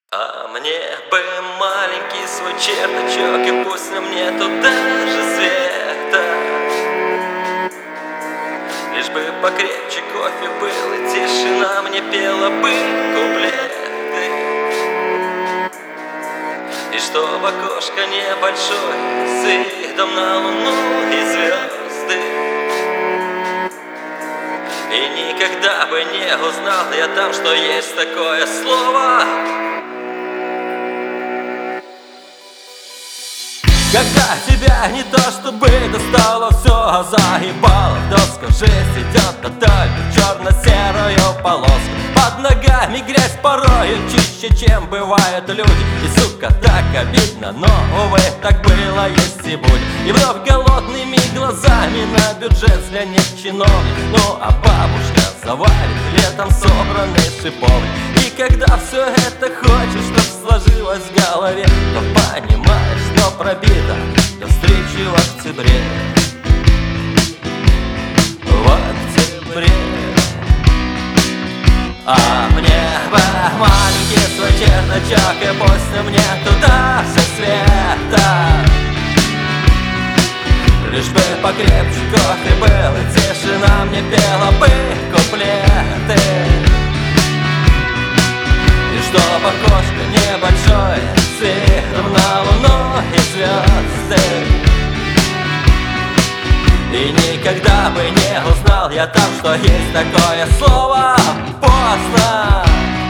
А мне бы маленький свой чердачок, и пусть на мне туда же света. Лишь бы покрепче кофе был, и тишина мне пела бы куплеты. И чтоб окошко небольшое с видом на луну и звезды. И никогда бы не узнал я там, что есть такое слово. Когда тебя не то чтобы достало, все заебало, доска жизнь идет, а только черно-серую полоску. Под ногами грязь порою чище, чем бывают люди. И, сука, так обидно, но, увы, так было, есть и будет. И вновь голодными глазами на бюджет взглянет чиновник. Ну, а бабушка заварит летом собранный шиповник. И когда все это хочешь, чтоб сложилось в голове, то понимаешь, что пробито до встречи в октябре. В октябре. А мне бы маленький свой чердачок, и пусть мне туда же света. Лишь бы покрепче кофе был, и тишина мне пела бы куплеты. И чтоб окошко небольшое с видом на луну и звезды. И никогда бы не узнал я там, что есть такое слово поздно.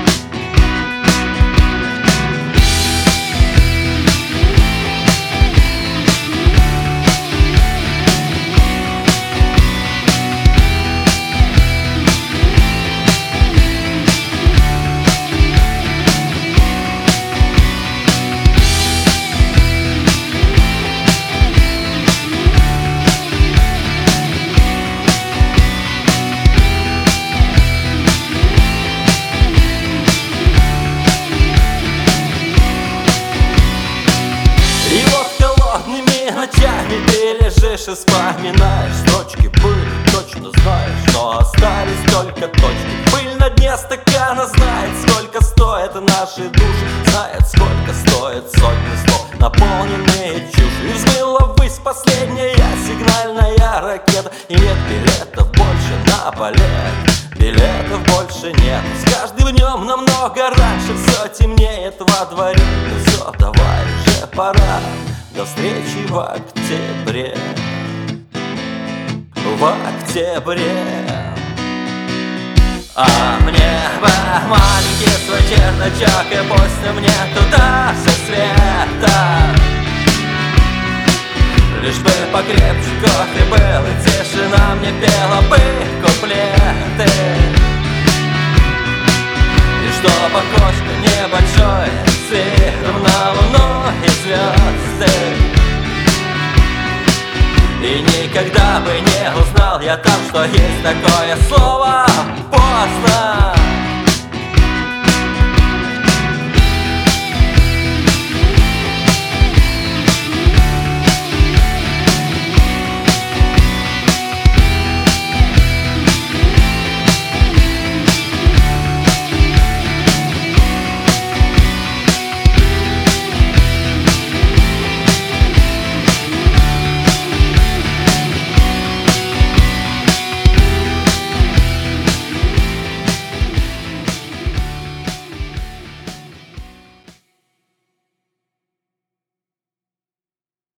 Ночами ты лежишь и вспоминаешь строчки пыли, точно знаешь, но остались только точки. Пыль на дне стакана знает, сколько стоят наши души, знает, сколько стоит сотни слов, наполненные чушью. И взмыла ввысь последняя сигнальная ракета, и нет билетов больше на полет, билетов больше нет. С каждым днем намного раньше все темнеет во дворе. Ну все, давай же пора, до встречи в октябре. В октябре. А мне бы маленький свой чердачок, и пусть мне туда же света. Лишь бы покрепче кофе был, и тишина мне пела бы куплеты. И чтоб окошко небольшое с видом на луну и звезды. И никогда бы не узнал я там, что есть такое слово поздно.